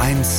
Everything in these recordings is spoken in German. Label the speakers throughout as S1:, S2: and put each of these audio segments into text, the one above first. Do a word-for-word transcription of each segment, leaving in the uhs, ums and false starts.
S1: eins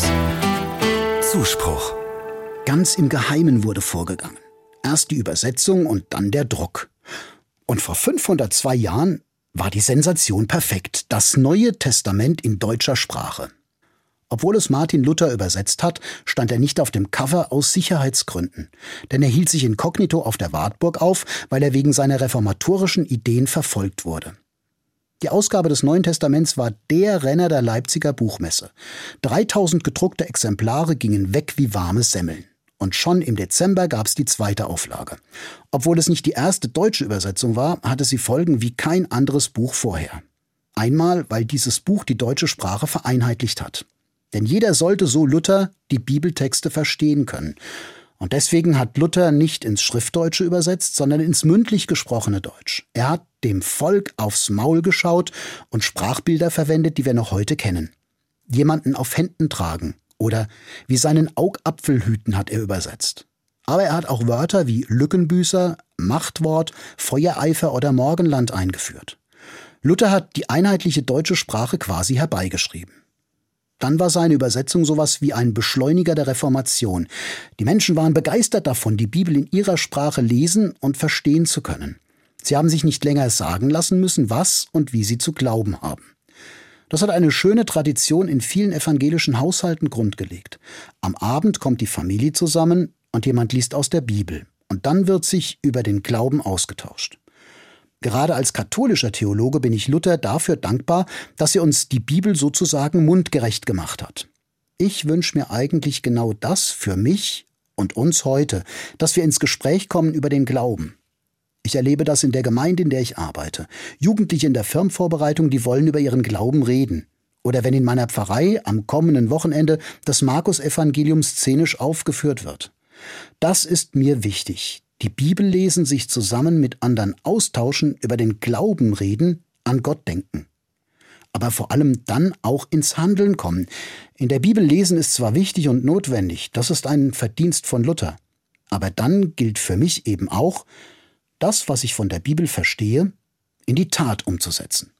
S1: Zuspruch.
S2: Ganz im Geheimen wurde vorgegangen. Erst die Übersetzung und dann der Druck. Und vor fünfhundertzwei Jahren war die Sensation perfekt. Das Neue Testament in deutscher Sprache. Obwohl es Martin Luther übersetzt hat, stand er nicht auf dem Cover aus Sicherheitsgründen. Denn er hielt sich inkognito auf der Wartburg auf, weil er wegen seiner reformatorischen Ideen verfolgt wurde. Die Ausgabe des Neuen Testaments war der Renner der Leipziger Buchmesse. dreitausend gedruckte Exemplare gingen weg wie warme Semmeln. Und schon im Dezember gab es die zweite Auflage. Obwohl es nicht die erste deutsche Übersetzung war, hatte sie Folgen wie kein anderes Buch vorher. Einmal, weil dieses Buch die deutsche Sprache vereinheitlicht hat. Denn jeder sollte, so Luther, die Bibeltexte verstehen können. Und deswegen hat Luther nicht ins Schriftdeutsche übersetzt, sondern ins mündlich gesprochene Deutsch. Er hat dem Volk aufs Maul geschaut und Sprachbilder verwendet, die wir noch heute kennen. Jemanden auf Händen tragen oder wie seinen Augapfel hüten hat er übersetzt. Aber er hat auch Wörter wie Lückenbüßer, Machtwort, Feuereifer oder Morgenland eingeführt. Luther hat die einheitliche deutsche Sprache quasi herbeigeschrieben. Dann war seine Übersetzung sowas wie ein Beschleuniger der Reformation. Die Menschen waren begeistert davon, die Bibel in ihrer Sprache lesen und verstehen zu können. Sie haben sich nicht länger sagen lassen müssen, was und wie sie zu glauben haben. Das hat eine schöne Tradition in vielen evangelischen Haushalten grundgelegt. Am Abend kommt die Familie zusammen und jemand liest aus der Bibel. Und dann wird sich über den Glauben ausgetauscht. Gerade als katholischer Theologe bin ich Luther dafür dankbar, dass er uns die Bibel sozusagen mundgerecht gemacht hat. Ich wünsche mir eigentlich genau das für mich und uns heute, dass wir ins Gespräch kommen über den Glauben. Ich erlebe das in der Gemeinde, in der ich arbeite. Jugendliche in der Firmenvorbereitung, die wollen über ihren Glauben reden. Oder wenn in meiner Pfarrei am kommenden Wochenende das Markus-Evangelium szenisch aufgeführt wird. Das ist mir wichtig. Die Bibel lesen, sich zusammen mit anderen austauschen, über den Glauben reden, an Gott denken. Aber vor allem dann auch ins Handeln kommen. In der Bibel lesen ist zwar wichtig und notwendig, das ist ein Verdienst von Luther. Aber dann gilt für mich eben auch, das, was ich von der Bibel verstehe, in die Tat umzusetzen.